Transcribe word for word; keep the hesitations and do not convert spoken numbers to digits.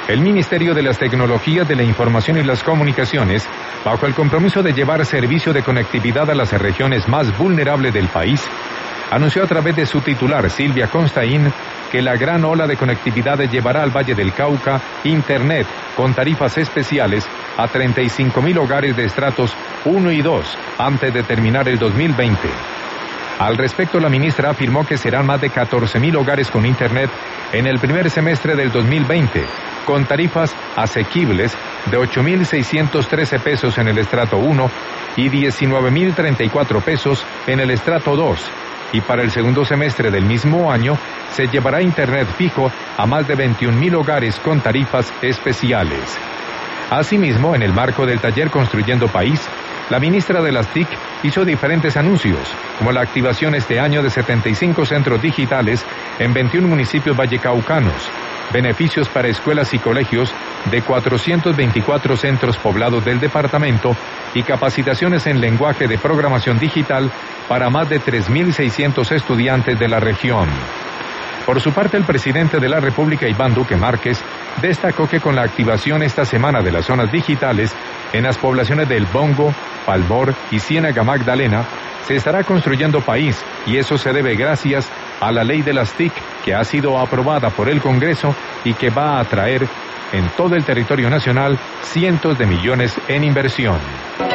El Ministerio de las Tecnologías de la Información y las Comunicaciones, bajo el compromiso de llevar servicio de conectividad a las regiones más vulnerables del país, anunció a través de su titular, Silvia Constaín, que la gran ola de conectividad llevará al Valle del Cauca Internet con tarifas especiales a treinta y cinco mil hogares de estratos uno y dos antes de terminar el dos mil veinte. Al respecto, la ministra afirmó que serán más de catorce mil hogares con Internet en el primer semestre del dos mil veinte, con tarifas asequibles de ocho mil seiscientos trece pesos en el estrato uno y diecinueve mil treinta y cuatro pesos en el estrato dos. Y para el segundo semestre del mismo año se llevará Internet fijo a más de veintiún mil hogares con tarifas especiales. Asimismo, en el marco del taller Construyendo País, la ministra de las T I C hizo diferentes anuncios, como la activación este año de setenta y cinco centros digitales en veintiún municipios vallecaucanos, beneficios para escuelas y colegios de cuatrocientos veinticuatro centros poblados del departamento y capacitaciones en lenguaje de programación digital para más de tres mil seiscientos estudiantes de la región. Por su parte, el presidente de la República, Iván Duque Márquez, destacó que con la activación esta semana de las zonas digitales en las poblaciones del Bongo, Palmor y Ciénaga Magdalena, se estará construyendo país, y eso se debe gracias a la ley de las T I C que ha sido aprobada por el Congreso y que va a atraer en todo el territorio nacional cientos de millones en inversión.